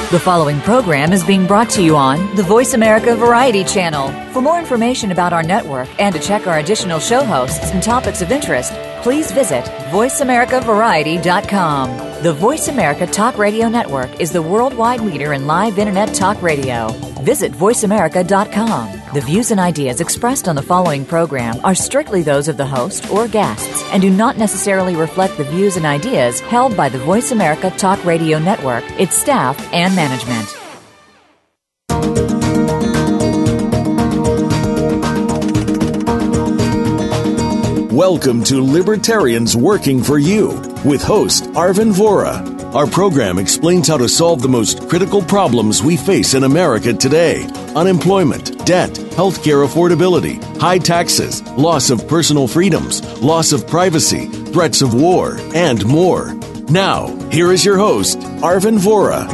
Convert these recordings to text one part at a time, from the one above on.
The following program is being brought to you on the Voice America Variety Channel. For more information about our network and to check our additional show hosts and topics of interest, please visit voiceamericavariety.com. The Voice America Talk Radio Network is the worldwide leader in live Internet talk radio. Visit voiceamerica.com. The views and ideas expressed on the following program are strictly those of the host or guests and do not necessarily reflect the views and ideas held by the Voice America Talk Radio Network, its staff, and management. Welcome to Libertarians Working for You with host Arvin Vohra. Our program explains how to solve the most critical problems we face in America today: unemployment, debt, healthcare affordability, high taxes, loss of personal freedoms, loss of privacy, threats of war, and more. Now, here is your host, Arvin Vohra.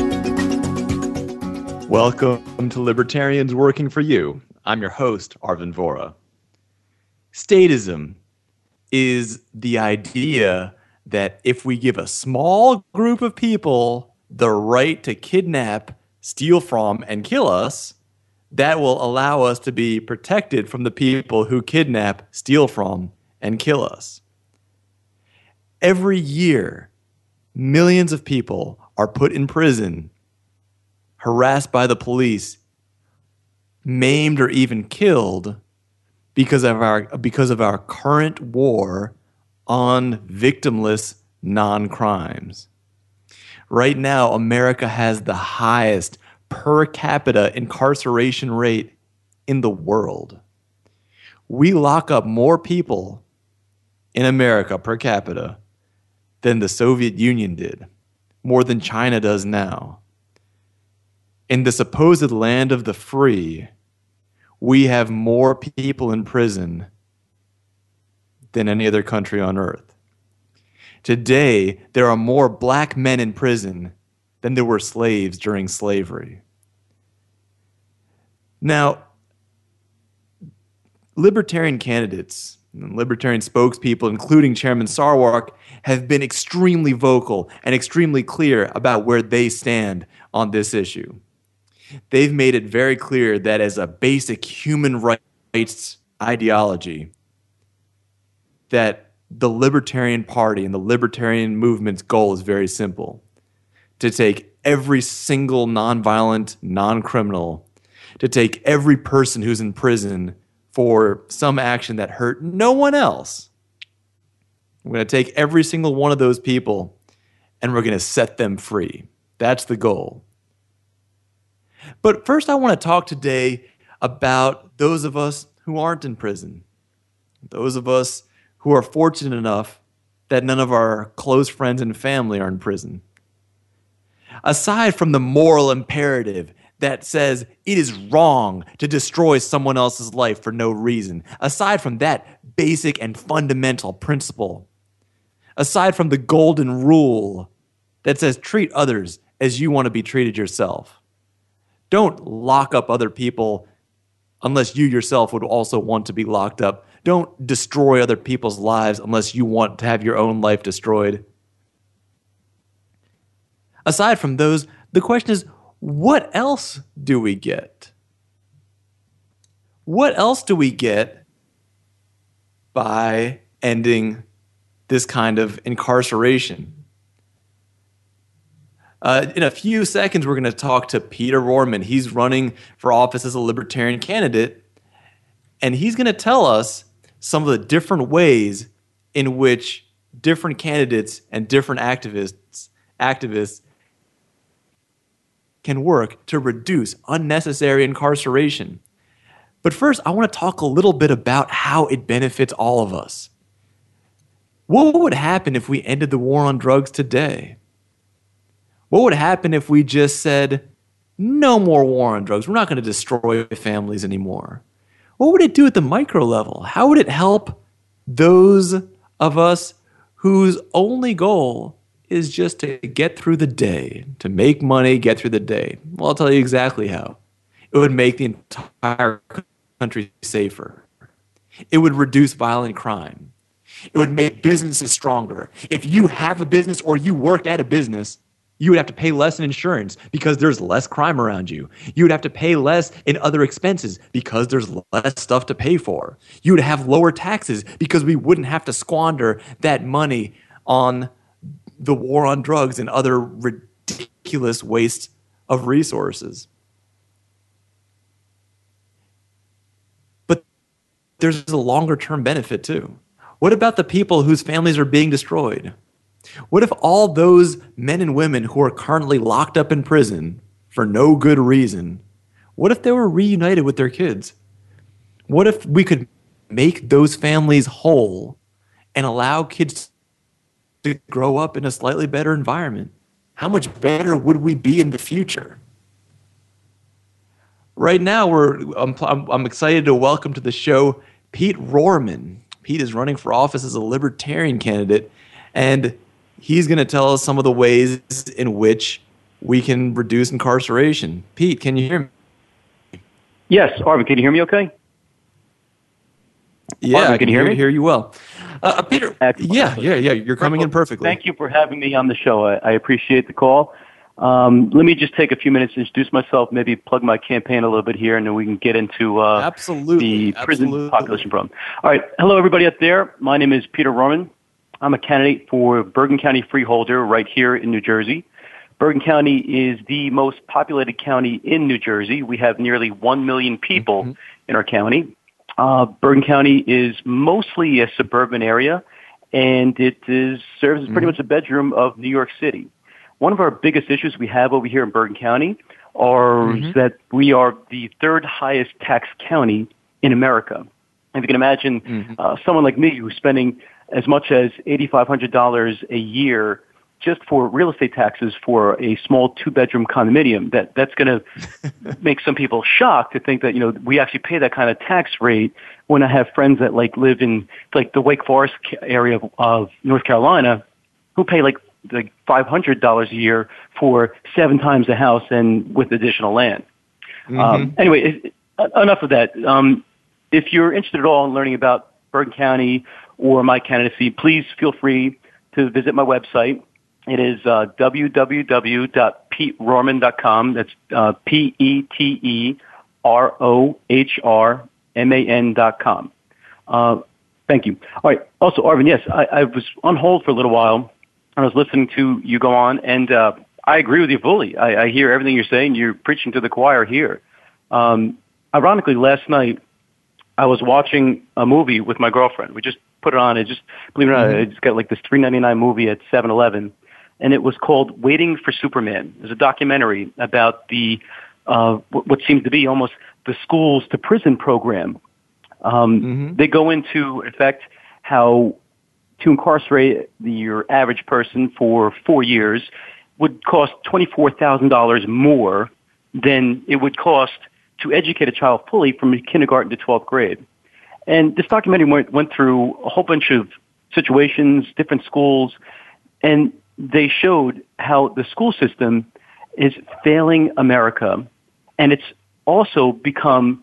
Welcome to Libertarians Working for You. I'm your host, Arvin Vohra. Statism is the idea that if we give a small group of people the right to kidnap, steal from, and kill us, that will allow us to be protected from the people who kidnap, steal from, and kill us. Every year, millions of people are put in prison, harassed by the police, maimed or even killed because of our current war on victimless non-crimes. Right now, America has the highest per capita incarceration rate in the world. We lock up more people in America per capita than the Soviet Union did, more than China does now. In the supposed land of the free, we have more people in prison than any other country on earth. Today, there are more black men in prison than there were slaves during slavery. Now, libertarian candidates and libertarian spokespeople, including Chairman Sarwark, have been extremely vocal and extremely clear about where they stand on this issue. They've made it very clear that as a basic human rights ideology, that the Libertarian Party and the Libertarian movement's goal is very simple: to take every single nonviolent, non-criminal, to take every person who's in prison for some action that hurt no one else. We're going to take every single one of those people and we're going to set them free. That's the goal. But first, I want to talk today about those of us who aren't in prison, those of us who are fortunate enough that none of our close friends and family are in prison. Aside from the moral imperative that says it is wrong to destroy someone else's life for no reason, aside from that basic and fundamental principle, aside from the golden rule that says treat others as you want to be treated yourself, don't lock up other people unless you yourself would also want to be locked up. Don't destroy other people's lives unless you want to have your own life destroyed. Aside from those, the question is, what else do we get? What else do we get by ending this kind of incarceration? In a few seconds, we're going to talk to Peter Rohrman. He's running for office as a libertarian candidate, and he's going to tell us some of the different ways in which different candidates and different activists can work to reduce unnecessary incarceration. But first, I want to talk a little bit about how it benefits all of us. What would happen if we ended the war on drugs today? What would happen if we just said, no more war on drugs? We're not going to destroy families anymore. What would it do at the micro level? How would it help those of us whose only goal is just to get through the day, to make money, get through the day? Well, I'll tell you exactly how. It would make the entire country safer. It would reduce violent crime. It would make businesses stronger. If you have a business or you work at a business, You would have to pay less in insurance because there's less crime around you. You would have to pay less in other expenses because there's less stuff to pay for. You would have lower taxes because we wouldn't have to squander that money on the war on drugs and other ridiculous waste of resources. But there's a longer term benefit too. What about the people whose families are being destroyed? What if all those men and women who are currently locked up in prison for no good reason, what if they were reunited with their kids? What if we could make those families whole and allow kids to grow up in a slightly better environment? How much better would we be in the future? Right now, I'm excited to welcome to the show Pete Rohrman. Pete is running for office as a Libertarian candidate, and he's going to tell us some of the ways in which we can reduce incarceration. Pete, can you hear me? Yes, Arvin, can you hear me okay? Yeah, Arvin, I can hear you well. Peter, excellent. yeah, you're coming in perfectly. Thank you for having me on the show. I appreciate the call. Let me just take a few minutes to introduce myself, maybe plug my campaign a little bit here, and then we can get into the prison population problem. All right. Hello, everybody out there. My name is Peter Rohrman. I'm a candidate for Bergen County Freeholder right here in New Jersey. Bergen County is the most populated county in New Jersey. We have nearly 1 million people in our county. Bergen County is mostly a suburban area, and it serves as pretty much the bedroom of New York City. One of our biggest issues we have over here in Bergen County are that we are the third highest tax county in America. If you can imagine someone like me who's spending as much as $8,500 a year just for real estate taxes for a small 2-bedroom condominium, that's going to make some people shocked to think that, we actually pay that kind of tax rate when I have friends that live in the Wake Forest area of North Carolina who pay like $500 a year for 7 times the house and with additional land. Anyway, enough of that. If you're interested at all in learning about Bergen County or my candidacy, please feel free to visit my website. It is www.peterohrman.com. That's PETEROHRMAN.com. Thank you. All right. Also, Arvin, yes, I was on hold for a little while. I was listening to you go on, and I agree with you fully. I hear everything you're saying. You're preaching to the choir here. Ironically, last night, I was watching a movie with my girlfriend. We just put it on. Believe it or not, I just got this $3.99 movie at 7-Eleven, and it was called Waiting for Superman. It was a documentary about the what seems to be almost the schools to prison program. They go into effect how to incarcerate your average person for 4 years would cost $24,000 more than it would cost to educate a child fully from kindergarten to 12th grade. And this documentary went through a whole bunch of situations, different schools, and they showed how the school system is failing America, and it's also become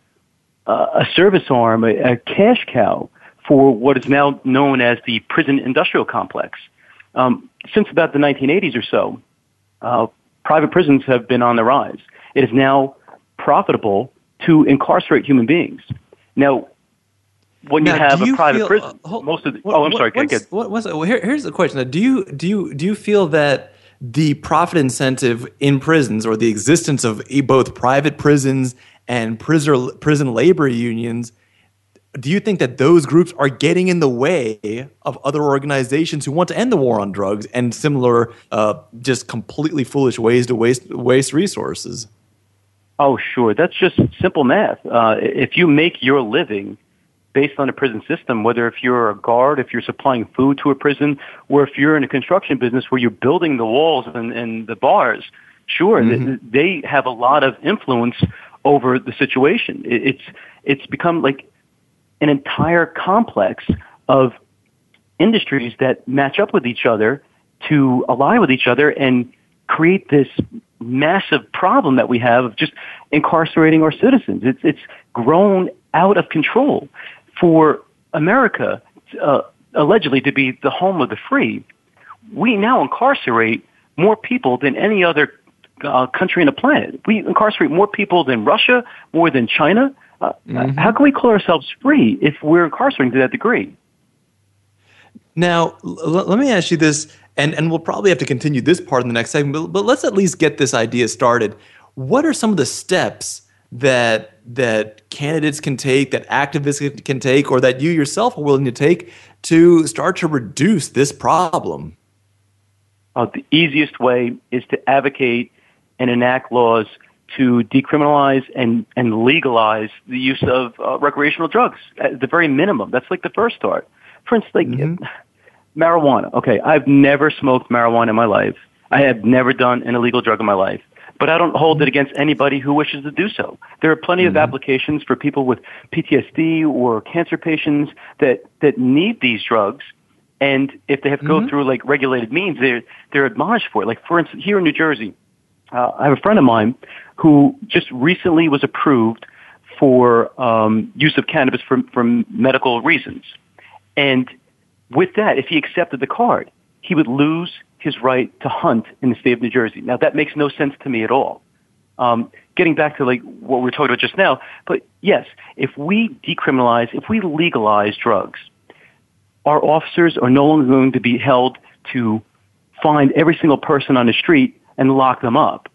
a service arm, a cash cow for what is now known as the prison industrial complex. Since about the 1980s or so, private prisons have been on the rise. It is now profitable to incarcerate human beings. Now, when you have a private prison, most of the... I'm sorry. Here's the question. Do you feel that the profit incentive in prisons, or the existence of both private prisons and prison labor unions, do you think that those groups are getting in the way of other organizations who want to end the war on drugs and similar, just completely foolish ways to waste resources? Oh, sure. That's just simple math. If you make your living based on a prison system, whether if you're a guard, if you're supplying food to a prison, or if you're in a construction business where you're building the walls and the bars, sure, they have a lot of influence over the situation. It's become like an entire complex of industries that match up with each other to align with each other and create this massive problem that we have of just incarcerating our citizens. It's grown out of control. For America, allegedly to be the home of the free, we now incarcerate more people than any other country on the planet. We incarcerate more people than Russia, more than China. How can we call ourselves free if we're incarcerating to that degree? Now, let me ask you this, and we'll probably have to continue this part in the next segment, but let's at least get this idea started. What are some of the steps that candidates can take, that activists can take, or that you yourself are willing to take to start to reduce this problem? The easiest way is to advocate and enact laws to decriminalize and legalize the use of recreational drugs at the very minimum. That's like the first start. For instance, marijuana. Okay, I've never smoked marijuana in my life. I have never done an illegal drug in my life. But I don't hold it against anybody who wishes to do so. There are plenty of applications for people with PTSD or cancer patients that need these drugs. And if they have to go through like regulated means, they're admonished for it. Like for instance, here in New Jersey, I have a friend of mine who just recently was approved for use of cannabis for medical reasons. And with that, if he accepted the card, he would lose his right to hunt in the state of New Jersey. Now, that makes no sense to me at all. Getting back to like what we were talking about just now, but yes, if we decriminalize, if we legalize drugs, our officers are no longer going to be held to find every single person on the street and lock them up.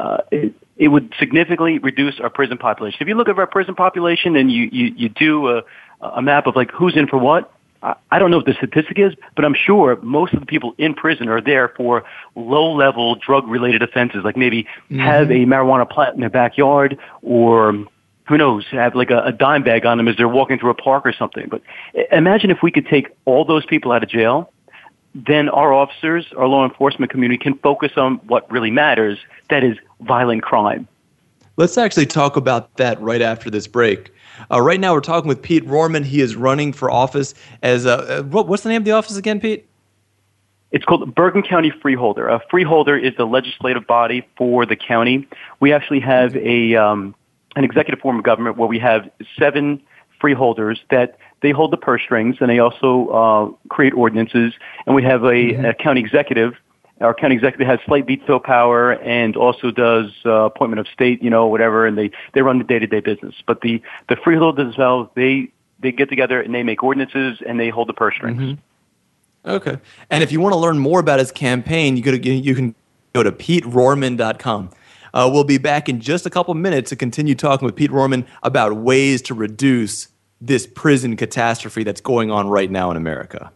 It would significantly reduce our prison population. If you look at our prison population and you do a map of like who's in for what, I don't know what the statistic is, but I'm sure most of the people in prison are there for low-level drug-related offenses, like maybe have a marijuana plant in their backyard, or who knows, have like a dime bag on them as they're walking through a park or something. But imagine if we could take all those people out of jail, then our officers, our law enforcement community can focus on what really matters, that is violent crime. Let's actually talk about that right after this break. Right now we're talking with Pete Rohrman. He is running for office as what's the name of the office again, Pete? It's called Bergen County Freeholder. A freeholder is the legislative body for the county. We actually have an executive form of government where we have 7 freeholders that they hold the purse strings, and they also create ordinances. And we have a county executive. Our county executive has slight veto power and also does appointment of state, whatever, and they run the day-to-day business. But the freeholders themselves, they get together and they make ordinances and they hold the purse strings. Okay. And if you want to learn more about his campaign, you can go to PeteRohrman.com. We'll be back in just a couple minutes to continue talking with Pete Rohrman about ways to reduce this prison catastrophe that's going on right now in America.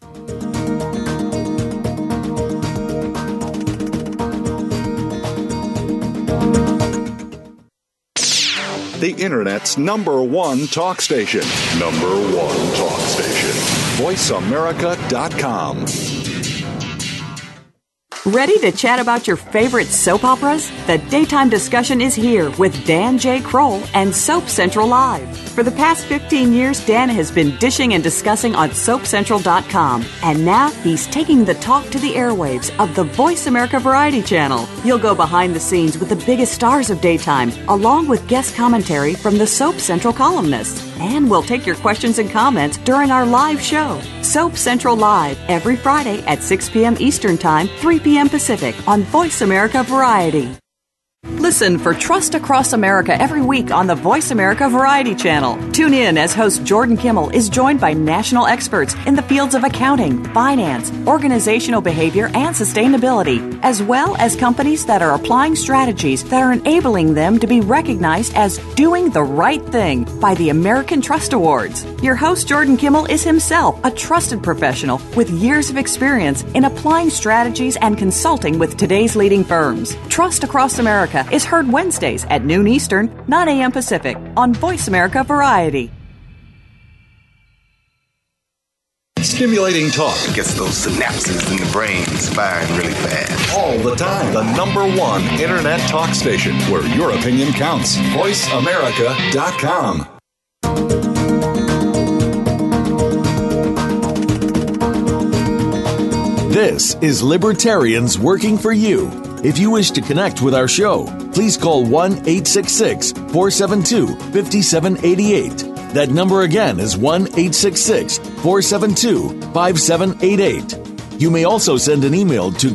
The Internet's #1 talk station. #1 talk station. VoiceAmerica.com. Ready to chat about your favorite soap operas? The daytime discussion is here with Dan J. Kroll and Soap Central Live. For the past 15 years, Dan has been dishing and discussing on SoapCentral.com. And now he's taking the talk to the airwaves of the Voice America Variety Channel. You'll go behind the scenes with the biggest stars of daytime, along with guest commentary from the Soap Central columnists. And we'll take your questions and comments during our live show, Soap Central Live, every Friday at 6 p.m. Eastern Time, 3 p.m. Pacific on Voice America Variety. Listen for Trust Across America every week on the Voice America Variety Channel. Tune in as host Jordan Kimmel is joined by national experts in the fields of accounting, finance, organizational behavior, and sustainability, as well as companies that are applying strategies that are enabling them to be recognized as doing the right thing by the American Trust Awards. Your host Jordan Kimmel is himself a trusted professional with years of experience in applying strategies and consulting with today's leading firms. Trust Across America is heard Wednesdays at noon Eastern, 9 a.m. Pacific on Voice America Variety. Stimulating talk. It gets those synapses in the brain firing really fast. All the time. The #1 Internet talk station where your opinion counts. VoiceAmerica.com. This is Libertarians Working for You. If you wish to connect with our show, please call 1-866-472-5788. That number again is 1-866-472-5788. You may also send an email to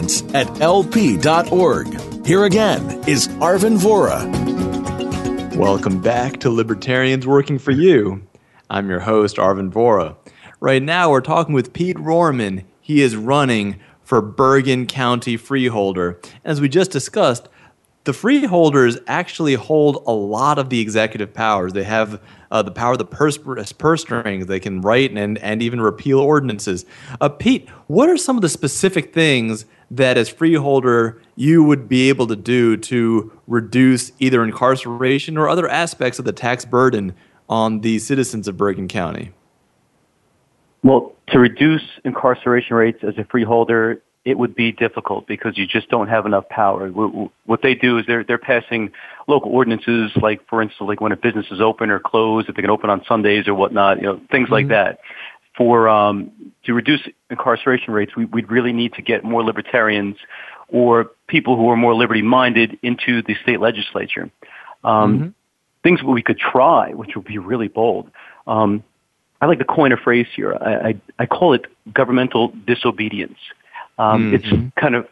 comments@lp.org. Here again is Arvin Vohra. Welcome back to Libertarians Working for You. I'm your host, Arvin Vohra. Right now, we're talking with Pete Rohrman. He is running for Bergen County Freeholder. As we just discussed, the freeholders actually hold a lot of the executive powers. They have the power of the purse strings. They can write and even repeal ordinances. Pete, what are some of the specific things that as freeholder you would be able to do to reduce either incarceration or other aspects of the tax burden on the citizens of Bergen County? Well, to reduce incarceration rates as a freeholder, it would be difficult because you just don't have enough power. What they do is they're passing local ordinances, like, for instance, like when a business is open or closed, if they can open on Sundays or whatnot, things like that. To reduce incarceration rates, we'd really need to get more libertarians or people who are more liberty-minded into the state legislature. Things we could try, which would be really bold. I like to coin a phrase here. I call it governmental disobedience. It's kind of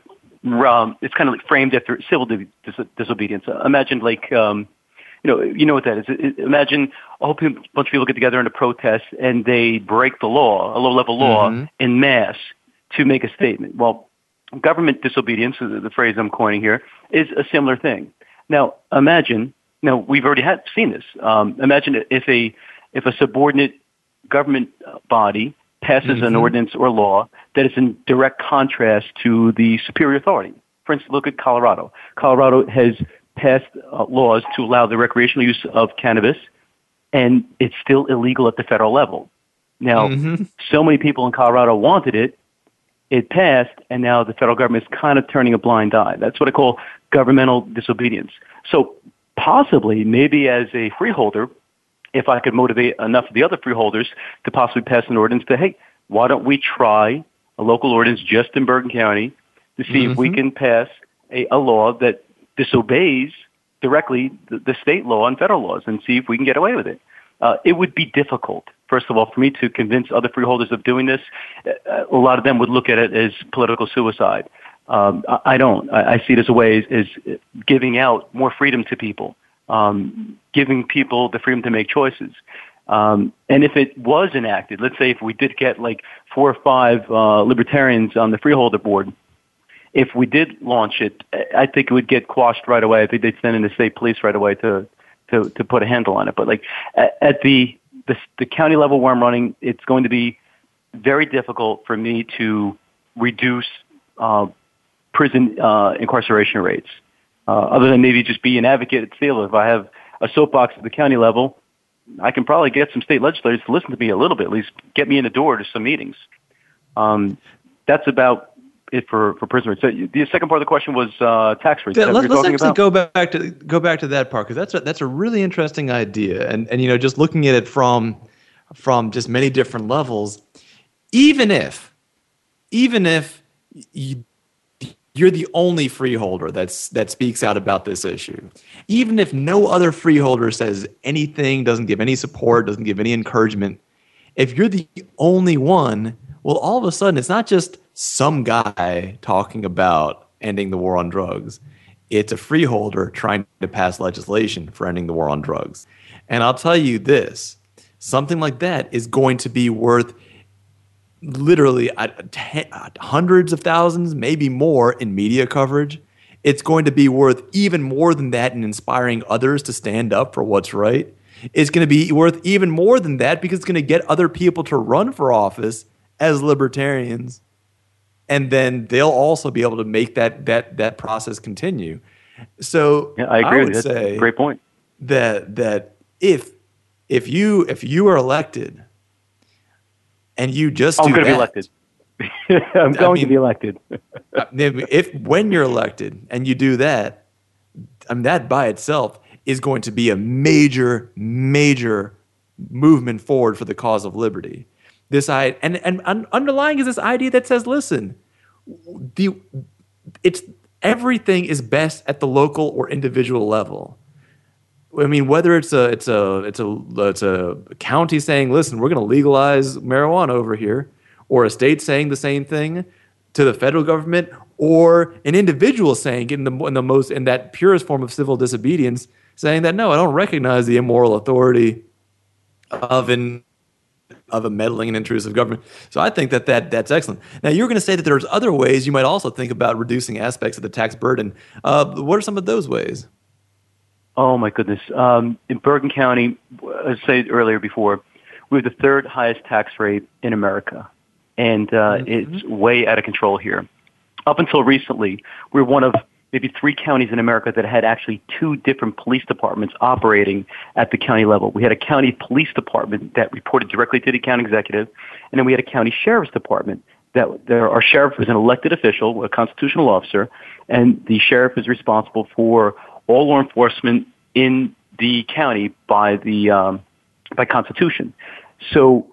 like framed after civil disobedience. Imagine like you know what that is. Imagine a whole bunch of people get together in a protest and they break the law, a low-level law, en masse to make a statement. Well, government disobedience, the phrase I'm coining here, is a similar thing. Now, imagine. Now, we've already seen this. Imagine if a subordinate government body passes an ordinance or law that is in direct contrast to the superior authority. For instance, look at Colorado. Colorado has passed laws to allow the recreational use of cannabis, and it's still illegal at the federal level. Now, so many people in Colorado wanted it, it passed, and now the federal government is kind of turning a blind eye. That's what I call governmental disobedience. So possibly, maybe as a freeholder, if I could motivate enough of the other freeholders to possibly pass an ordinance that, hey, why don't we try a local ordinance just in Bergen County to see if we can pass a law that disobeys directly the state law and federal laws and see if we can get away with it. It would be difficult, first of all, for me to convince other freeholders of doing this. A lot of them would look at it as political suicide. I don't. I see it as a way as giving out more freedom to people. Giving people the freedom to make choices. And if it was enacted, let's say if we did get like 4 or 5 libertarians on the freeholder board, if we did launch it, I think it would get quashed right away. I think they'd send in the state police right away to put a handle on it. But like at the county level where I'm running, it's going to be very difficult for me to reduce prison incarceration rates. Other than maybe just be an advocate at field. If I have a soapbox at the county level, I can probably get some state legislators to listen to me a little bit, at least get me in the door to some meetings. That's about it for prison rates. So the second part of the question was tax rates. Yeah, let's actually go back to that part, because that's a really interesting idea, and just looking at it from just many different levels. Even if you're the only freeholder that speaks out about this issue, even if no other freeholder says anything, doesn't give any support, doesn't give any encouragement, if you're the only one, well, all of a sudden, it's not just some guy talking about ending the war on drugs. It's a freeholder trying to pass legislation for ending the war on drugs. And I'll tell you this, something like that is going to be worth literally hundreds of thousands, maybe more, in media coverage. It's going to be worth even more than that in inspiring others to stand up for what's right. It's going to be worth even more than that because it's going to get other people to run for office as libertarians, and then they'll also be able to make that process continue. So yeah, I agree. That's a great point. That if you are elected and you just I'm going to be elected. I'm going to be elected. When you're elected and you do that, that by itself is going to be a major movement forward for the cause of liberty. And underlying is this idea that says, listen, everything is best at the local or individual level. I mean, whether it's a county saying, listen, we're going to legalize marijuana over here, or a state saying the same thing to the federal government, or an individual saying it in that purest form of civil disobedience, saying that no, I don't recognize the immoral authority of a meddling and intrusive government. So I think that's excellent. Now, you're going to say that there's other ways you might also think about reducing aspects of the tax burden. What are some of those ways? Oh, my goodness. In Bergen County, as I said earlier before, we have the third highest tax rate in America, and it's way out of control here. Up until recently, we're one of maybe 3 counties in America that had actually 2 different police departments operating at the county level. We had a county police department that reported directly to the county executive, and then we had a county sheriff's department. Our sheriff is an elected official, a constitutional officer, and the sheriff is responsible for all law enforcement in the county by Constitution. So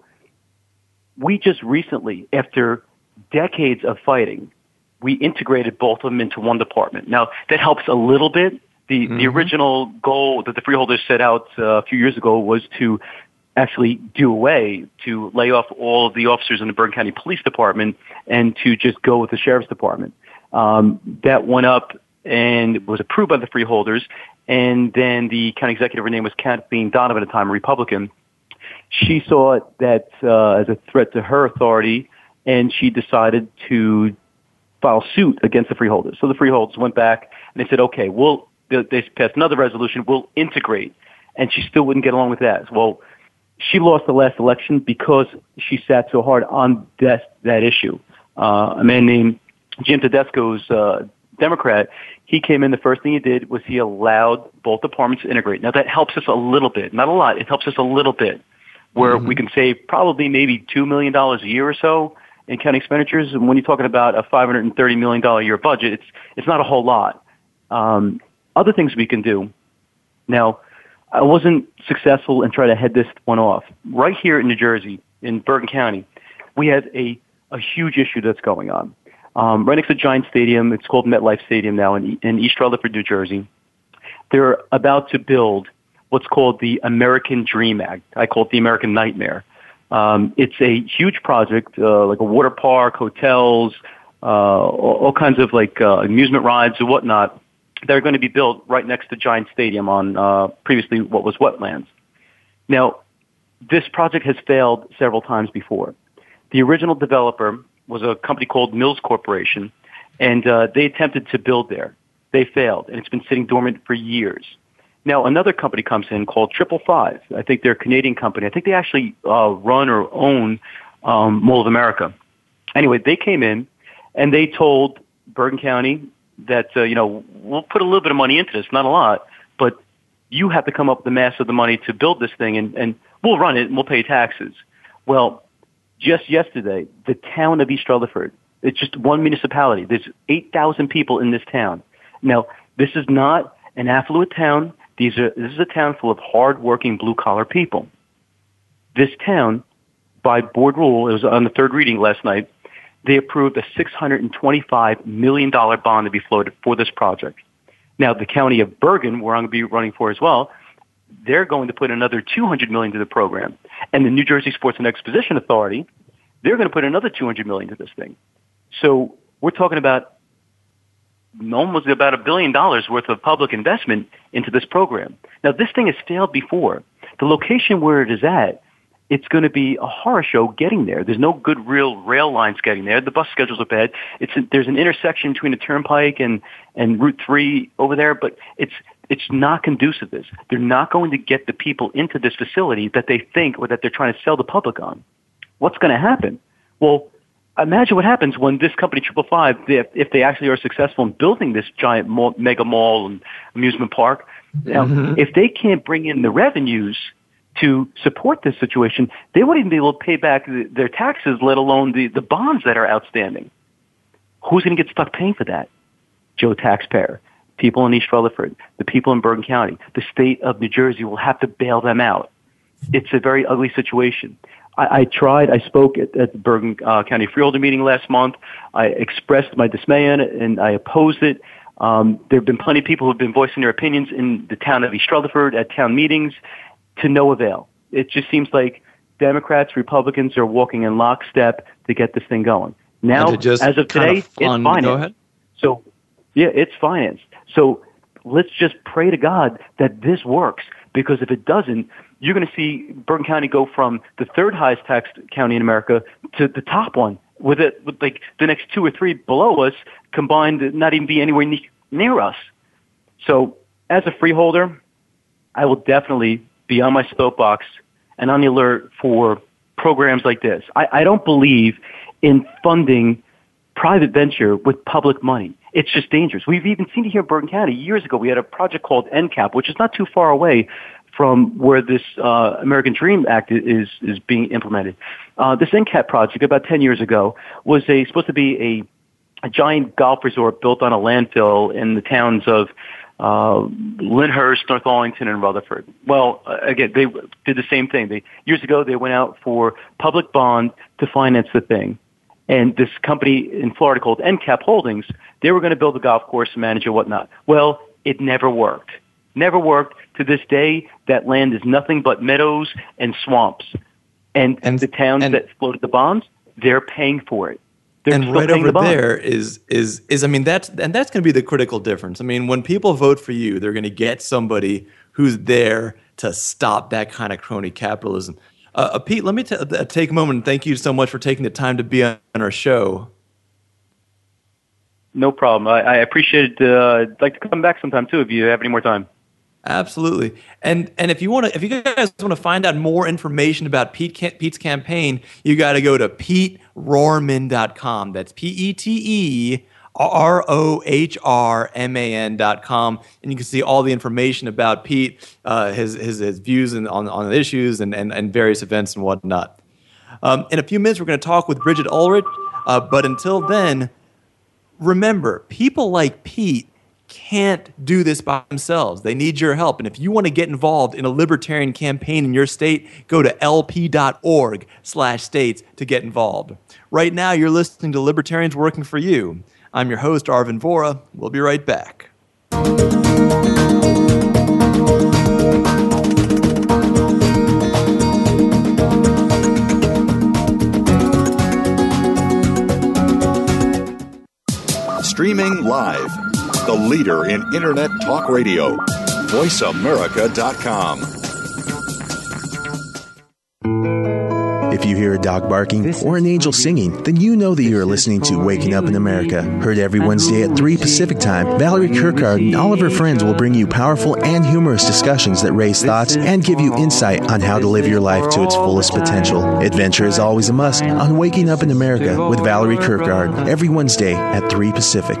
we just recently, after decades of fighting, we integrated both of them into one department. Now, that helps a little bit. The original goal that the freeholders set out a few years ago was to actually to lay off all of the officers in the Bergen County Police Department and to just go with the Sheriff's Department. That went up and was approved by the freeholders, and then the county executive, her name was Kathleen Donovan at the time, a Republican. She saw that as a threat to her authority, and she decided to file suit against the freeholders. So the freeholders went back and they said, okay, they passed another resolution, we'll integrate. And she still wouldn't get along with that. Well, she lost the last election because she sat so hard on that issue. A man named Jim Tedesco's Democrat, he came in, the first thing he did was he allowed both departments to integrate. Now that helps us a little bit, not a lot, it helps us a little bit, where we can save probably maybe $2 million a year or so in county expenditures. And when you're talking about a $530 million a year budget, it's not a whole lot. Other things we can do. Now, I wasn't successful in trying to head this one off. Right here in New Jersey, in Bergen County, we have a huge issue that's going on. Right next to Giant Stadium, it's called MetLife Stadium now in East Rutherford, New Jersey. They're about to build what's called the American Dream Act. I call it the American Nightmare. It's a huge project, like a water park, hotels, all kinds of amusement rides and whatnot. They're going to be built right next to Giant Stadium on previously what was wetlands. Now, this project has failed several times before. The original developer was a company called Mills Corporation, and they attempted to build there. They failed, and it's been sitting dormant for years. Now, another company comes in called 555. I think they're a Canadian company. I think they actually run or own Mall of America. Anyway, they came in, and they told Bergen County that, we'll put a little bit of money into this, not a lot, but you have to come up with the mass of the money to build this thing, and we'll run it, and we'll pay taxes. Well, just yesterday, the town of East Rutherford, it's just one municipality. There's 8,000 people in this town. Now, this is not an affluent town. This is a town full of hard-working, blue-collar people. This town, by board rule, it was on the third reading last night, they approved a $625 million bond to be floated for this project. Now, the county of Bergen, where I'm going to be running for as well, they're going to put another $200 million to the program. And the New Jersey Sports and Exposition Authority, they're going to put another $200 million to this thing. So we're talking about almost about $1 billion worth of public investment into this program. Now, this thing has failed before. The location where it is at, it's going to be a horror show getting there. There's no good real rail lines getting there. The bus schedules are bad. There's an intersection between the Turnpike and Route 3 over there, but it's not conducive to this. They're not going to get the people into this facility that they think or that they're trying to sell the public on. What's going to happen? Well, imagine what happens when this company, 555, if they actually are successful in building this giant mega mall and amusement park. Now, if they can't bring in the revenues to support this situation, they wouldn't even be able to pay back their taxes, let alone the bonds that are outstanding. Who's going to get stuck paying for that? Joe taxpayer. People in East Rutherford, the people in Bergen County, the state of New Jersey will have to bail them out. It's a very ugly situation. I spoke at the Bergen County Freeholder meeting last month. I expressed my dismay on it, and I opposed it. There have been plenty of people who have been voicing their opinions in the town of East Rutherford at town meetings to no avail. It just seems like Democrats, Republicans are walking in lockstep to get this thing going. Now, as of today, it's financed. Go ahead. So, yeah, it's financed. So let's just pray to God that this works, because if it doesn't, you're going to see Bergen County go from the third highest taxed county in America to the top one, with like the next 2 or 3 below us combined not even be anywhere near us. So as a freeholder, I will definitely be on my soapbox and on the alert for programs like this. I don't believe in funding private venture with public money. It's just dangerous. We've even seen it here in Bergen County. Years ago, we had a project called NCAP, which is not too far away from where this American Dream Act is being implemented. This NCAP project, about 10 years ago, was supposed to be a giant golf resort built on a landfill in the towns of Lyndhurst, North Arlington, and Rutherford. Well, again, they did the same thing. Years ago, they went out for public bond to finance the thing. And this company in Florida called NCAP Holdings, they were going to build a golf course and manage it and whatnot. Well, it never worked. Never worked. To this day, that land is nothing but meadows and swamps. And the towns that floated the bonds, they're paying for it. And right over there is I mean, that's going to be the critical difference. I mean, when people vote for you, they're going to get somebody who's there to stop that kind of crony capitalism. Pete, let me take a moment and thank you so much for taking the time to be on our show. No problem. I appreciate it. I'd like to come back sometime too if you have any more time. Absolutely. And if you guys want to find out more information about Pete's campaign, you got to go to PeteRohrman.com. That's PeteRohrman.com, and you can see all the information about Pete, his views on issues and various events and whatnot. In a few minutes, we're going to talk with Bridget Ulrich, but until then, remember, people like Pete can't do this by themselves. They need your help. And if you want to get involved in a libertarian campaign in your state, go to lp.org/states to get involved. Right now, you're listening to Libertarians Working for You. I'm your host, Arvin Vohra. We'll be right back. Streaming live. The leader in Internet talk radio. VoiceAmerica.com. If you hear a dog barking or an angel singing, then you know that you are listening to Waking Up in America. Heard every Wednesday at 3 Pacific Time, Valerie Kirkard and all of her friends will bring you powerful and humorous discussions that raise thoughts and give you insight on how to live your life to its fullest potential. Adventure is always a must on Waking Up in America with Valerie Kirkard, every Wednesday at 3 Pacific.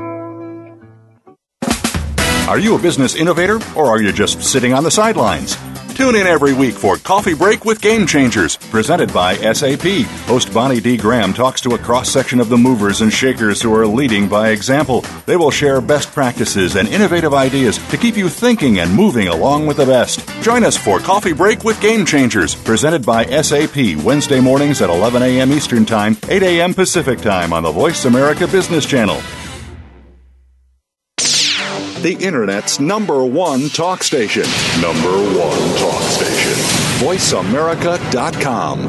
Are you a business innovator, or are you just sitting on the sidelines? Tune in every week for Coffee Break with Game Changers, presented by SAP. Host Bonnie D. Graham talks to a cross-section of the movers and shakers who are leading by example. They will share best practices and innovative ideas to keep you thinking and moving along with the best. Join us for Coffee Break with Game Changers, presented by SAP, Wednesday mornings at 11 a.m. Eastern Time, 8 a.m. Pacific Time on the Voice America Business Channel. The Internet's #1 talk station. #1 talk station. VoiceAmerica.com.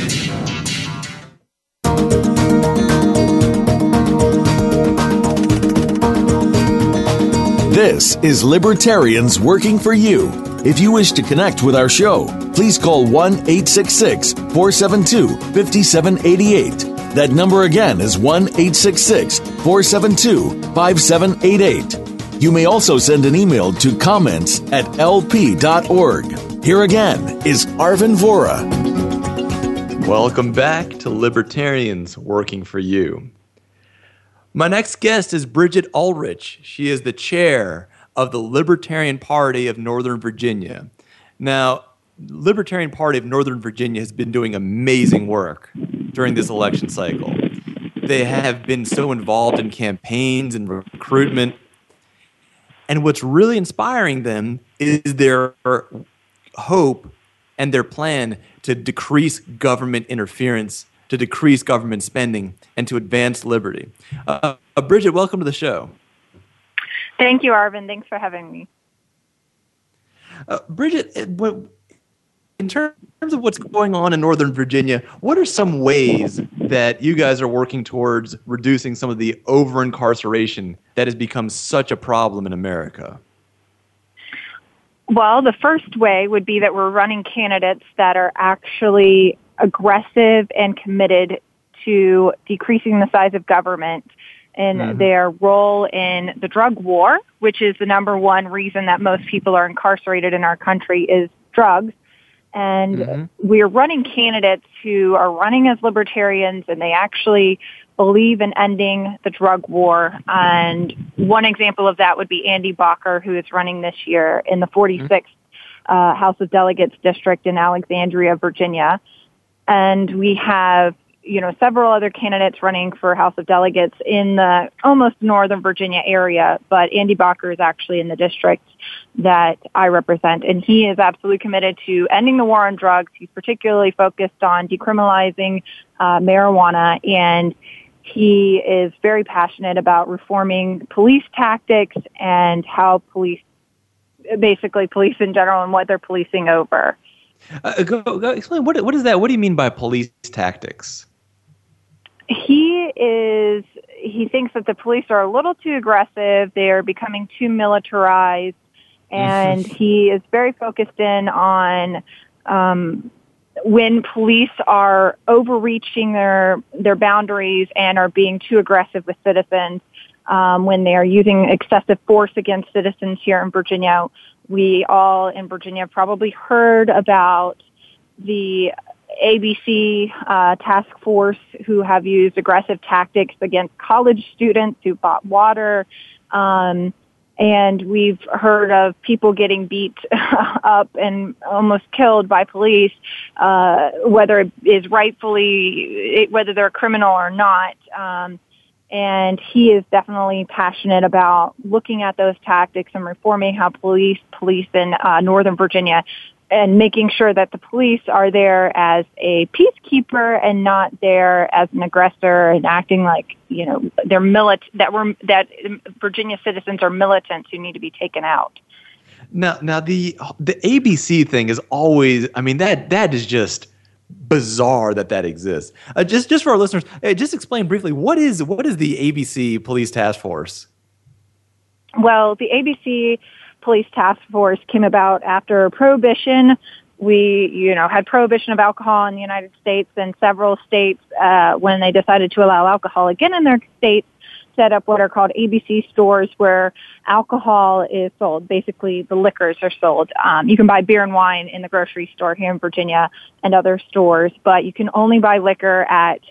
This is Libertarians Working for You. If you wish to connect with our show, please call 1-866-472-5788. That number again is 1-866-472-5788. You may also send an email to comments@lp.org. Here again is Arvin Vohra. Welcome back to Libertarians Working for You. My next guest is Bridget Ulrich. She is the chair of the Libertarian Party of Northern Virginia. Now, Libertarian Party of Northern Virginia has been doing amazing work during this election cycle. They have been so involved in campaigns and recruitment. And what's really inspiring them is their hope and their plan to decrease government interference, to decrease government spending, and to advance liberty. Bridget, welcome to the show. Thank you, Arvin. Thanks for having me. Bridget, in terms of what's going on in Northern Virginia, what are some ways that you guys are working towards reducing some of the over-incarceration that has become such a problem in America? Well, the first way would be that we're running candidates that are actually aggressive and committed to decreasing the size of government and their role in the drug war, which is the number one reason that most people are incarcerated in our country is drugs. And we're running candidates who are running as libertarians, and they actually believe in ending the drug war. And one example of that would be Andy Bacher, who is running this year in the 46th House of Delegates district in Alexandria, Virginia. And we have, several other candidates running for House of Delegates in the almost Northern Virginia area, but Andy Bacher is actually in the district that I represent, and he is absolutely committed to ending the war on drugs. He's particularly focused on decriminalizing marijuana, and he is very passionate about reforming police tactics and how police in general and what they're policing over. Go explain, what is that? What do you mean by police tactics? He thinks that the police are a little too aggressive. They are becoming too militarized, and he is very focused in on when police are overreaching their boundaries and are being too aggressive with citizens, when they are using excessive force against citizens here in Virginia. We all in Virginia probably heard about the ABC task force who have used aggressive tactics against college students who bought water. And we've heard of people getting beat up and almost killed by police, whether it is whether they're a criminal or not. And he is definitely passionate about looking at those tactics and reforming how police in Northern Virginia, and making sure that the police are there as a peacekeeper and not there as an aggressor and acting like, they're that Virginia citizens are militants who need to be taken out. Now the ABC thing is always, that is just bizarre that exists. Just for our listeners, just explain briefly, what is the ABC Police Task Force? Well, the ABC Police Task Force came about after Prohibition. We, had prohibition of alcohol in the United States, and several states, when they decided to allow alcohol again in their states, set up what are called ABC stores where alcohol is sold. Basically, the liquors are sold. You can buy beer and wine in the grocery store here in Virginia and other stores, but you can only buy liquor at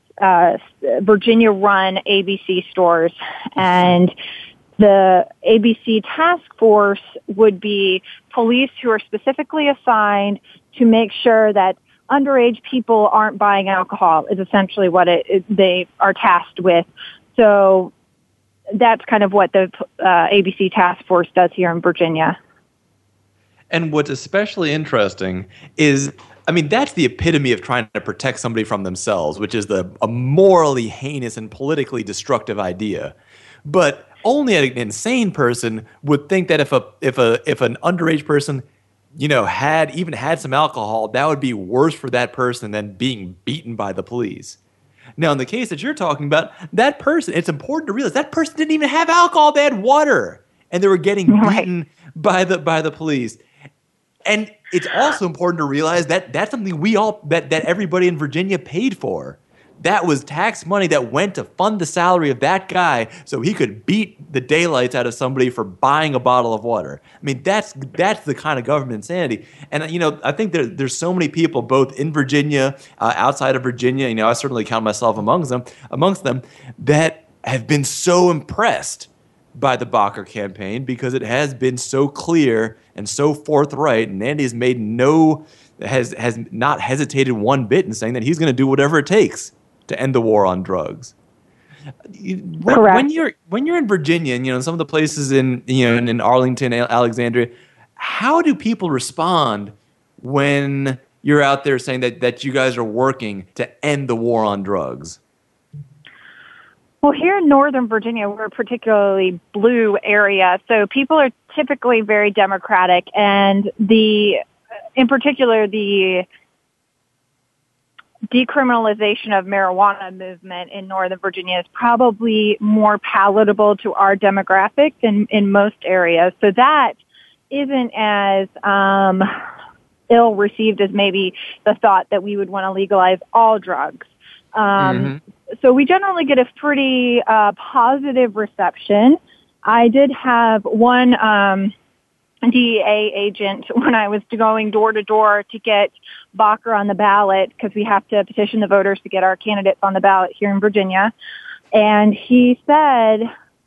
Virginia-run ABC stores. And the ABC task force would be police who are specifically assigned to make sure that underage people aren't buying alcohol is essentially what they are tasked with. So that's kind of what the ABC task force does here in Virginia. And what's especially interesting is, that's the epitome of trying to protect somebody from themselves, which is a morally heinous and politically destructive idea. But only an insane person would think that if an underage person, had some alcohol, that would be worse for that person than being beaten by the police. Now, in the case that you're talking about, that person, it's important to realize that person didn't even have alcohol; they had water, and they were getting beaten by the police. And it's also important to realize that that's something that everybody in Virginia paid for. That was tax money that went to fund the salary of that guy so he could beat the daylights out of somebody for buying a bottle of water. That's the kind of government insanity. And, I think there's so many people both in Virginia, outside of Virginia, I certainly count myself amongst them, that have been so impressed by the Bacher campaign because it has been so clear and so forthright. And Andy has not hesitated one bit in saying that he's going to do whatever it takes to end the war on drugs. When you're in Virginia and some of the places in Arlington, Alexandria, how do people respond when you're out there saying that you guys are working to end the war on drugs? Well, here in Northern Virginia, we're a particularly blue area, so people are typically very democratic, and the in particular, the decriminalization of marijuana movement in Northern Virginia is probably more palatable to our demographic than in most areas. So that isn't as ill received as maybe the thought that we would want to legalize all drugs. So we generally get a pretty positive reception. I did have one DEA agent when I was going door to door to get Bacher on the ballot, because we have to petition the voters to get our candidates on the ballot here in Virginia. And he said,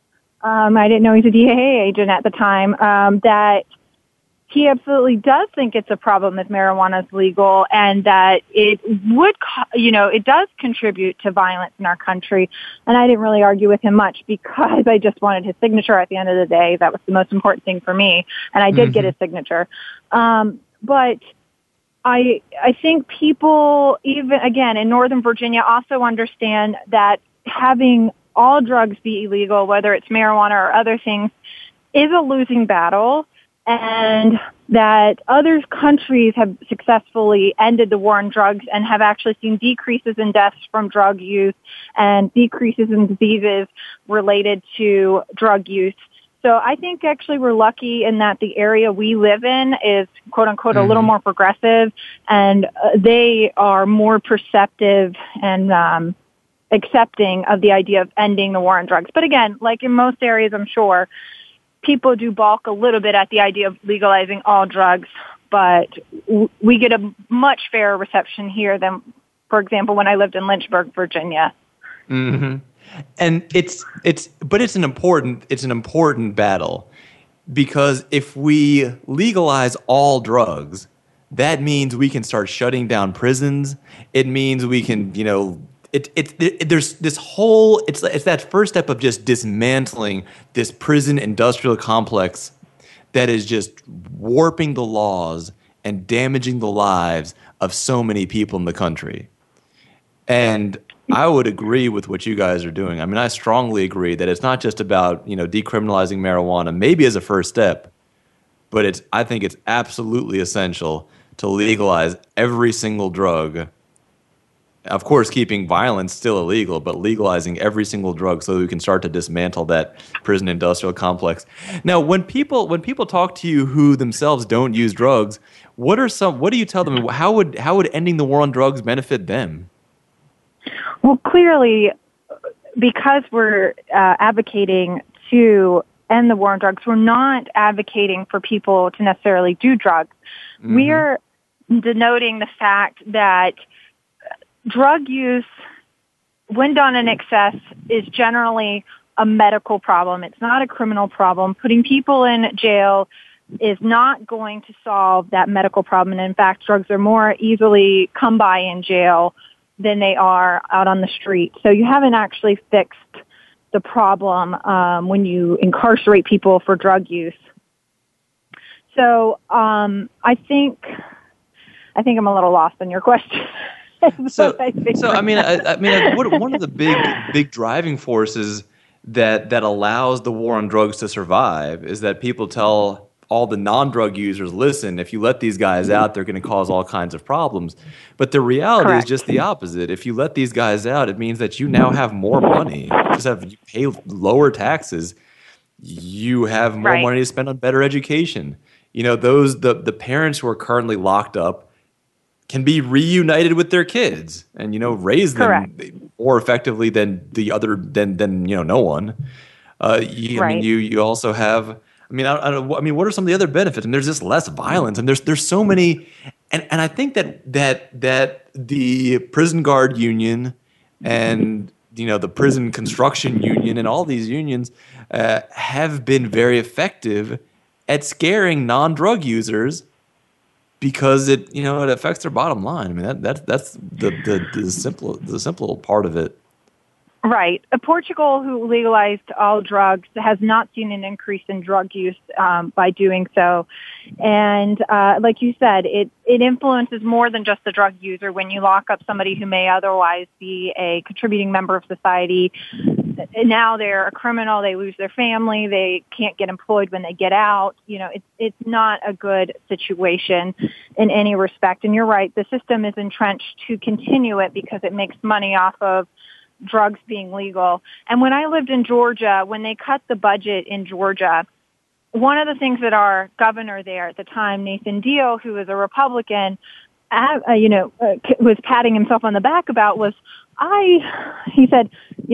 I didn't know he's a DEA agent at the time, that he absolutely does think it's a problem if marijuana is legal, and that it would, it does contribute to violence in our country. And I didn't really argue with him much because I just wanted his signature at the end of the day. That was the most important thing for me. And I did get his signature. But I think people, even again in Northern Virginia, also understand that having all drugs be illegal, whether it's marijuana or other things, is a losing battle. And that other countries have successfully ended the war on drugs and have actually seen decreases in deaths from drug use and decreases in diseases related to drug use. So I think actually we're lucky in that the area we live in is, quote unquote, a little more progressive, and they are more perceptive and accepting of the idea of ending the war on drugs. But again, like in most areas, I'm sure, people do balk a little bit at the idea of legalizing all drugs, but we get a much fairer reception here than, for example, when I lived in Lynchburg, Virginia. And it's an important battle, because if we legalize all drugs, that means we can start shutting down prisons. It means we can, there's this whole, it's that first step of just dismantling this prison industrial complex that is just warping the laws and damaging the lives of so many people in the country. And I would agree with what you guys are doing. I mean, I strongly agree that it's not just about, decriminalizing marijuana, maybe as a first step, but I think it's absolutely essential to legalize every single drug. Of course, keeping violence still illegal, but legalizing every single drug so that we can start to dismantle that prison industrial complex. Now, when people talk to you who themselves don't use drugs, what do you tell them? How would ending the war on drugs benefit them? Well, clearly, because we're advocating to end the war on drugs, we're not advocating for people to necessarily do drugs. We're denoting the fact that drug use, when done in excess, is generally a medical problem. It's not a criminal problem. Putting people in jail is not going to solve that medical problem. And in fact, drugs are more easily come by in jail than they are out on the street. So you haven't actually fixed the problem when you incarcerate people for drug use. So I think I'm a little lost on your question. One of the big driving forces that allows the war on drugs to survive is that people tell all the non-drug users, listen, if you let these guys out, they're going to cause all kinds of problems. But the reality is just the opposite. If you let these guys out, it means that you now have more money. You pay lower taxes. You have more money to spend on better education. The parents who are currently locked up can be reunited with their kids and, raise them more effectively than no one. You also have, what are some of the other benefits? I mean, there's just less violence, and there's so many, and I think that the prison guard union and, the prison construction union and all these unions have been very effective at scaring non-drug users, because it affects their bottom line. I mean, that's the simple part of it. Right. Portugal, who legalized all drugs, has not seen an increase in drug use by doing so. And like you said, it influences more than just the drug user. When you lock up somebody who may otherwise be a contributing member of society, now they're a criminal. They lose their family. They can't get employed when they get out. It's not a good situation in any respect. And you're right. The system is entrenched to continue it because it makes money off of drugs being legal. And when I lived in Georgia, when they cut the budget in Georgia, one of the things that our governor there at the time, Nathan Deal, who was a Republican, was patting himself on the back about was, he said,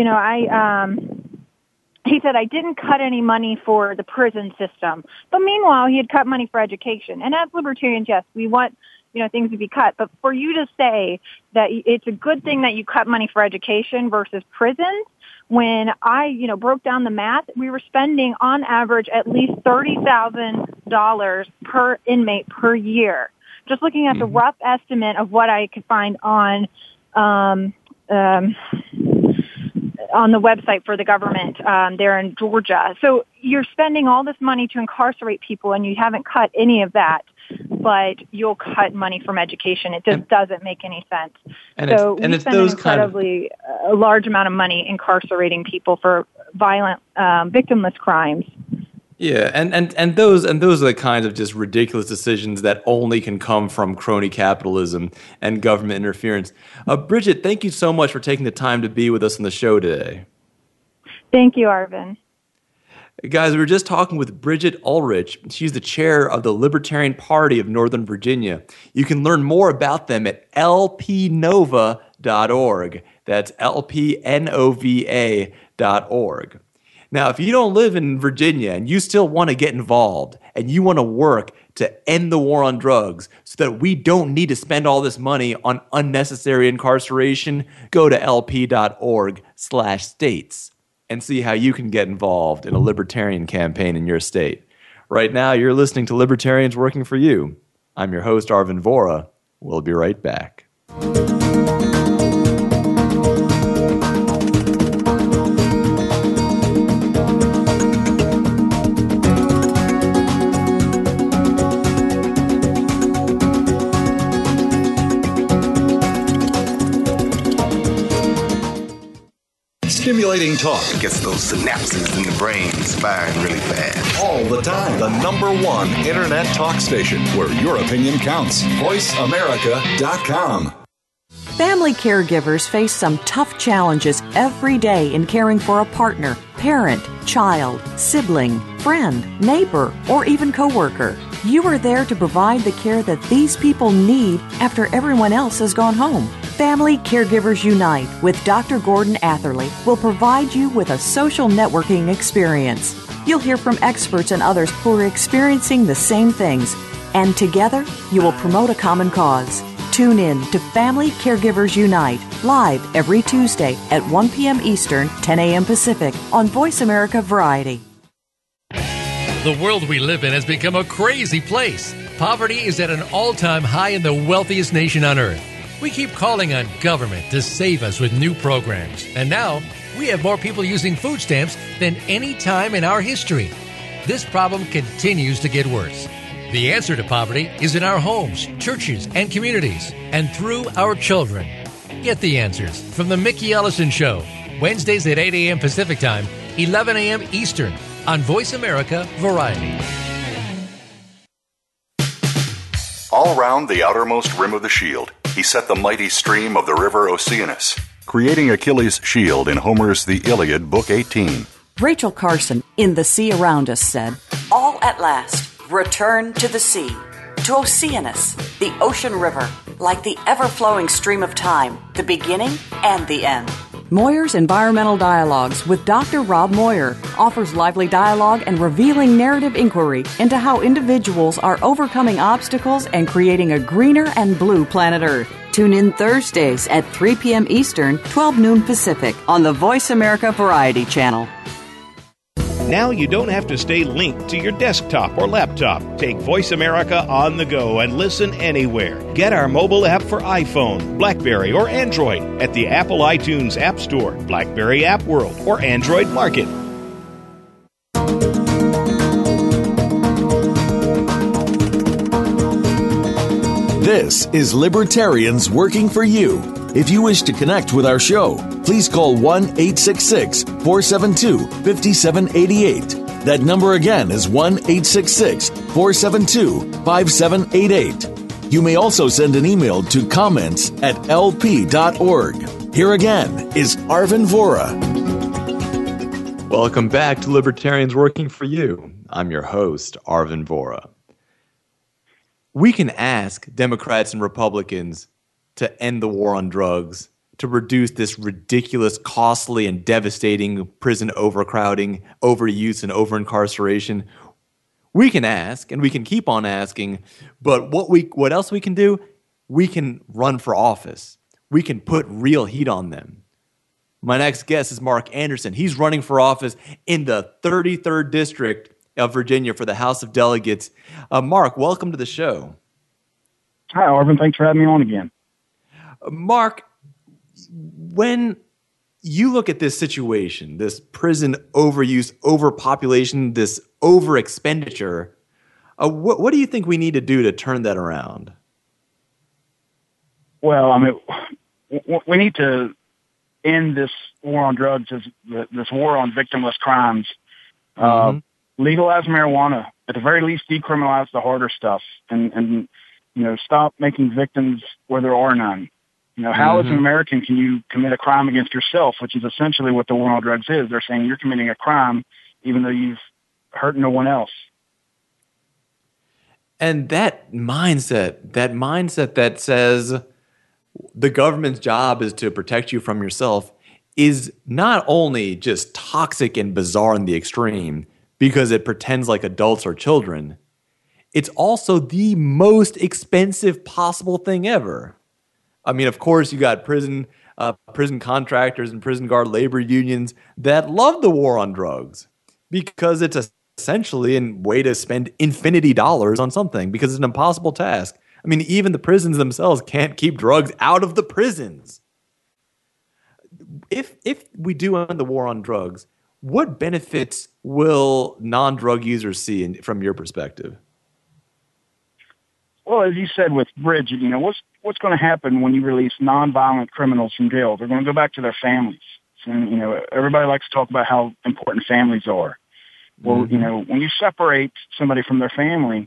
I didn't cut any money for the prison system. But meanwhile, he had cut money for education. And as libertarians, yes, we want, things to be cut. But for you to say that it's a good thing that you cut money for education versus prisons, when I, broke down the math, we were spending on average at least $30,000 per inmate per year. Just looking at the rough estimate of what I could find on the website for the government there in Georgia. So you're spending all this money to incarcerate people, and you haven't cut any of that, but you'll cut money from education. It just doesn't make any sense. And so we spend an incredibly a large amount of money incarcerating people for violent, victimless crimes. Yeah, and those are the kinds of just ridiculous decisions that only can come from crony capitalism and government interference. Bridget, thank you so much for taking the time to be with us on the show today. Thank you, Arvin. Guys, we were just talking with Bridget Ulrich. She's the chair of the Libertarian Party of Northern Virginia. You can learn more about them at lpnova.org. That's lpnova.org. Now, if you don't live in Virginia and you still want to get involved and you want to work to end the war on drugs so that we don't need to spend all this money on unnecessary incarceration, go to lp.org/states and see how you can get involved in a libertarian campaign in your state. Right now, you're listening to Libertarians Working for You. I'm your host, Arvin Vohra. We'll be right back. Stimulating talk. It gets those synapses in the brain firing really fast. All the time. The #1 internet talk station where your opinion counts. VoiceAmerica.com. Family caregivers face some tough challenges every day in caring for a partner, parent, child, sibling, friend, neighbor, or even coworker. You are there to provide the care that these people need after everyone else has gone home. Family Caregivers Unite with Dr. Gordon Atherley will provide you with a social networking experience. You'll hear from experts and others who are experiencing the same things, and together you will promote a common cause. Tune in to Family Caregivers Unite, live every Tuesday at 1 p.m. Eastern, 10 a.m. Pacific on Voice America Variety. The world we live in has become a crazy place. Poverty is at an all-time high in the wealthiest nation on earth. We keep calling on government to save us with new programs. And now, we have more people using food stamps than any time in our history. This problem continues to get worse. The answer to poverty is in our homes, churches, and communities, and through our children. Get the answers from The Mickey Ellison Show, Wednesdays at 8 a.m. Pacific Time, 11 a.m. Eastern, on Voice America Variety. All round the outermost rim of the shield, he set the mighty stream of the river Oceanus, creating Achilles' shield in Homer's The Iliad, Book 18. Rachel Carson, in The Sea Around Us, said, "All at last, return to the sea, to Oceanus, the ocean river, like the ever-flowing stream of time, the beginning and the end." Moyer's Environmental Dialogues with Dr. Rob Moyer offers lively dialogue and revealing narrative inquiry into how individuals are overcoming obstacles and creating a greener and blue planet Earth. Tune in Thursdays at 3 p.m. Eastern, 12 noon Pacific on the Voice America Variety Channel. Now you don't have to stay linked to your desktop or laptop. Take Voice America on the go and listen anywhere. Get our mobile app for iPhone, BlackBerry, or Android at the Apple iTunes App Store, BlackBerry App World, or Android Market. This is Libertarians Working for You. If you wish to connect with our show, please call 1-866-472-5788. That number again is 1-866-472-5788. You may also send an email to comments@lp.org. Here again is Arvin Vohra. Welcome back to Libertarians Working for You. I'm your host, Arvin Vohra. We can ask Democrats and Republicans to end the war on drugs, to reduce this ridiculous, costly, and devastating prison overcrowding, overuse, and over-incarceration. We can ask, and we can keep on asking, but what else we can do? We can run for office. We can put real heat on them. My next guest is Mark Anderson. He's running for office in the 33rd District of Virginia for the House of Delegates. Mark, welcome to the show. Hi, Arvin. Thanks for having me on again. Mark, when you look at this situation, this prison overuse, overpopulation, this overexpenditure, what do you think we need to do to turn that around? Well, I mean, we need to end this war on drugs, this war on victimless crimes. Legalize marijuana. At the very least, decriminalize the harder stuff, and stop making victims where there are none. How as an American can you commit a crime against yourself, which is essentially what the war on drugs is? They're saying you're committing a crime even though you've hurt no one else. And that mindset that says the government's job is to protect you from yourself is not only just toxic and bizarre in the extreme because it pretends like adults are children, it's also the most expensive possible thing ever. I mean, of course, you got prison contractors and prison guard labor unions that love the war on drugs because it's essentially a way to spend infinity dollars on something because it's an impossible task. I mean, even the prisons themselves can't keep drugs out of the prisons. If we do end the war on drugs, what benefits will non-drug users see from your perspective? Well, as you said with Bridget, what's going to happen when you release nonviolent criminals from jail? They're going to go back to their families. And, everybody likes to talk about how important families are. Well, when you separate somebody from their family,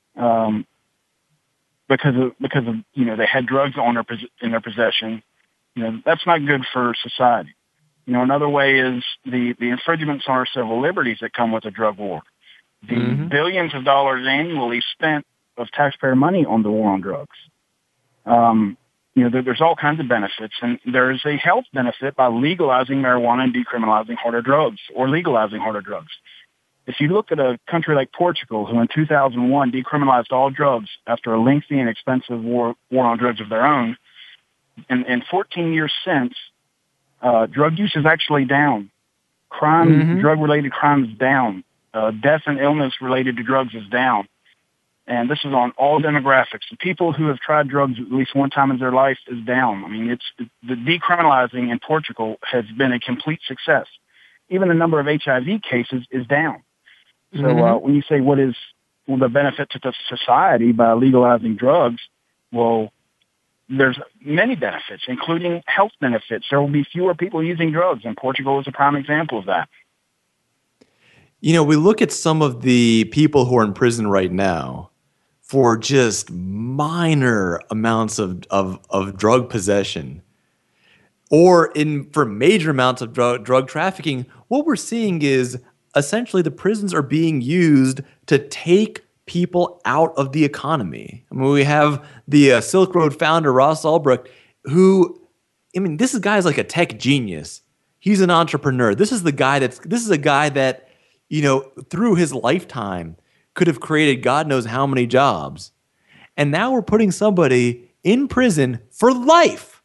because of they had drugs in their possession, that's not good for society. Another way is the infringements on our civil liberties that come with a drug war. The billions of dollars annually spent of taxpayer money on the war on drugs. There's all kinds of benefits, and there's a health benefit by legalizing marijuana and decriminalizing harder drugs, or legalizing harder drugs. If you look at a country like Portugal, who in 2001 decriminalized all drugs after a lengthy and expensive war on drugs of their own, and 14 years since, drug use is actually down. Drug-related crime is down. Death and illness related to drugs is down. And this is on all demographics. The people who have tried drugs at least one time in their life is down. I mean, the decriminalizing in Portugal has been a complete success. Even the number of HIV cases is down. So when you say what is the benefit to the society by legalizing drugs, well, there's many benefits, including health benefits. There will be fewer people using drugs, and Portugal is a prime example of that. We look at some of the people who are in prison right now for just minor amounts of drug possession, or for major amounts of drug trafficking. What we're seeing is essentially the prisons are being used to take people out of the economy. I mean, we have the Silk Road founder, Ross Ulbricht, who, this guy's like a tech genius. He's an entrepreneur. This is a guy that, through his lifetime could have created God knows how many jobs. And now we're putting somebody in prison for life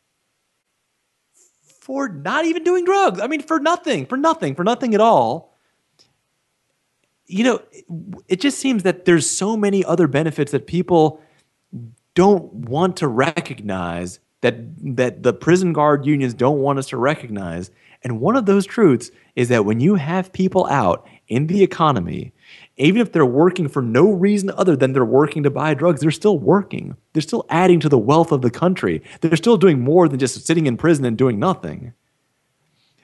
for not even doing drugs. I mean, for nothing at all. It just seems that there's so many other benefits that people don't want to recognize, that the prison guard unions don't want us to recognize. And one of those truths is that when you have people out in the economy, even if they're working for no reason other than they're working to buy drugs, they're still working. They're still adding to the wealth of the country. They're still doing more than just sitting in prison and doing nothing.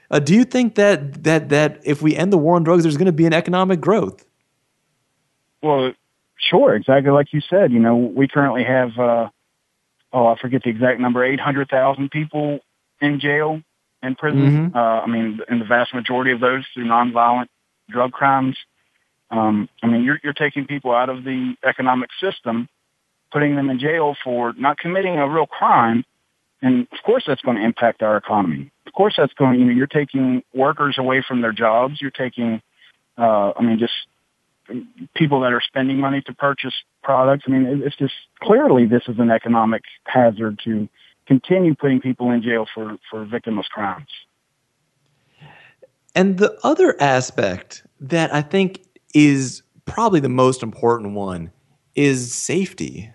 Do you think that if we end the war on drugs, there's going to be an economic growth? Well, sure, exactly like you said. We currently have, I forget the exact number, 800,000 people in jail and prison. Mm-hmm. And the vast majority of those through nonviolent drug crimes. You're taking people out of the economic system, putting them in jail for not committing a real crime. And of course that's going to impact our economy. Of course that's going, you're taking workers away from their jobs. You're taking, just people that are spending money to purchase products. It's just clearly this is an economic hazard to continue putting people in jail for victimless crimes. And the other aspect that I think is probably the most important one is safety.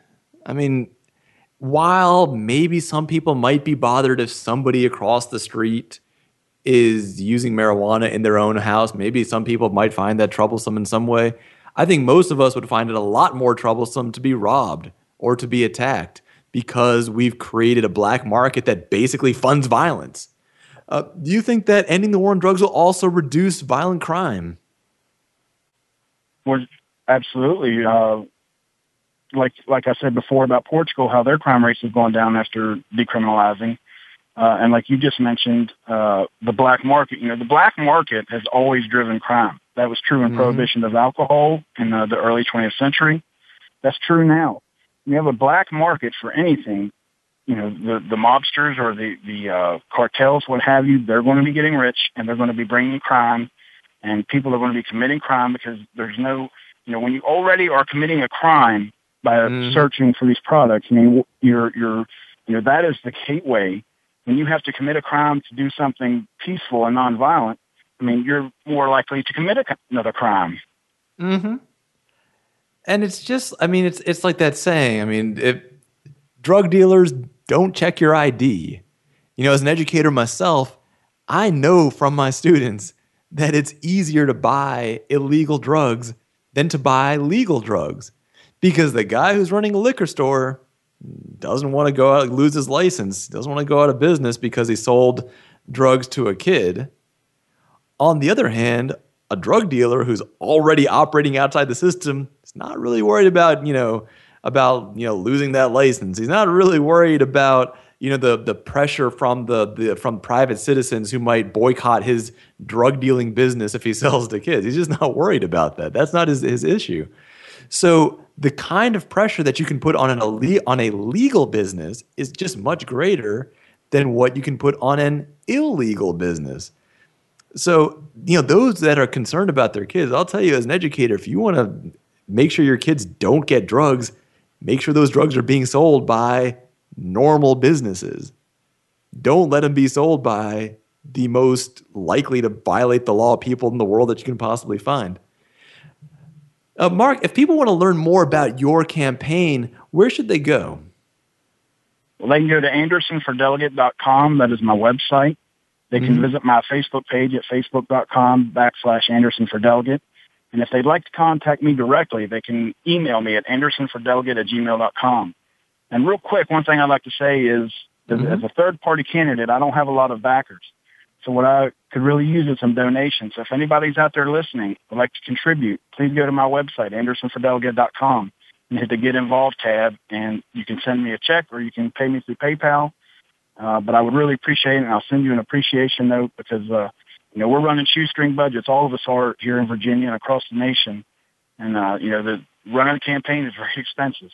While maybe some people might be bothered if somebody across the street is using marijuana in their own house, maybe some people might find that troublesome in some way. I think most of us would find it a lot more troublesome to be robbed or to be attacked because we've created a black market that basically funds violence. Do you think that ending the war on drugs will also reduce violent crime? Well, absolutely. Like I said before about Portugal, how their crime rates have gone down after decriminalizing. And like you just mentioned, the black market, the black market has always driven crime. That was true in prohibition of alcohol in the early 20th century. That's true now. You have a black market for anything, the mobsters or the cartels, what have you, they're going to be getting rich and they're going to be bringing crime, and people are going to be committing crime because there's no, when you already are committing a crime by searching for these products, that is the gateway. When you have to commit a crime to do something peaceful and nonviolent, you're more likely to commit another crime. Mm-hmm. And it's just, it's like that saying, if drug dealers don't check your ID. As an educator myself, I know from my students that it's easier to buy illegal drugs than to buy legal drugs because the guy who's running a liquor store doesn't want to go out, lose his license, doesn't want to go out of business because he sold drugs to a kid. On the other hand, a drug dealer who's already operating outside the system is not really worried about, losing that license. He's not really worried about, the pressure from from private citizens who might boycott his drug dealing business if he sells to kids. He's just not worried about that. That's not his issue. So the kind of pressure that you can put on a legal business is just much greater than what you can put on an illegal business. So, those that are concerned about their kids, I'll tell you as an educator, if you want to make sure your kids don't get drugs, make sure those drugs are being sold by normal businesses. Don't let them be sold by the most likely to violate the law people in the world that you can possibly find. Mark, if people want to learn more about your campaign, where should they go? Well, they can go to AndersonForDelegate.com. That is my website. They can visit my Facebook page at Facebook.com/AndersonForDelegate. And if they'd like to contact me directly, they can email me at AndersonForDelegate@gmail.com. And real quick, one thing I'd like to say is, as a third-party candidate, I don't have a lot of backers. So what I could really use is some donations. So if anybody's out there listening would like to contribute, please go to my website, AndersonForDelegate.com, and hit the Get Involved tab, and you can send me a check or you can pay me through PayPal. But I would really appreciate it, and I'll send you an appreciation note because, we're running shoestring budgets. All of us are here in Virginia and across the nation. And, the running a campaign is very expensive.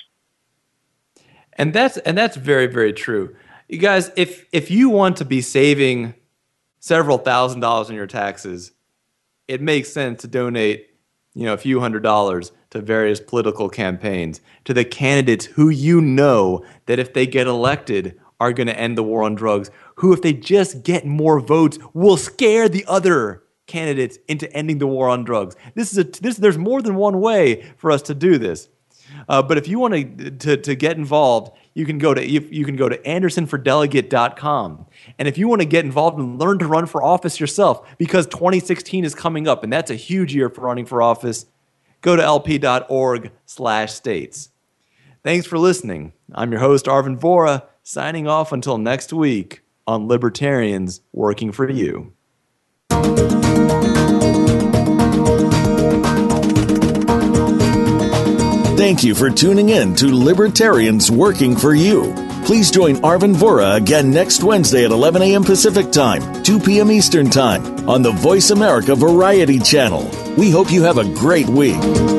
And that's very, very true. You guys, if you want to be saving several $1,000s in your taxes, it makes sense to donate, a few $100s to various political campaigns, to the candidates who that if they get elected are going to end the war on drugs, who if they just get more votes will scare the other candidates into ending the war on drugs. There's more than one way for us to do this. But if you want to get involved, you can go to AndersonForDelegate.com. And if you want to get involved and learn to run for office yourself, because 2016 is coming up, and that's a huge year for running for office, go to lp.org/states. Thanks for listening. I'm your host, Arvin Vohra, signing off until next week on Libertarians Working for You. Thank you for tuning in to Libertarians Working for You. Please join Arvin Vohra again next Wednesday at 11 a.m. Pacific Time, 2 p.m. Eastern Time on the Voice America Variety Channel. We hope you have a great week.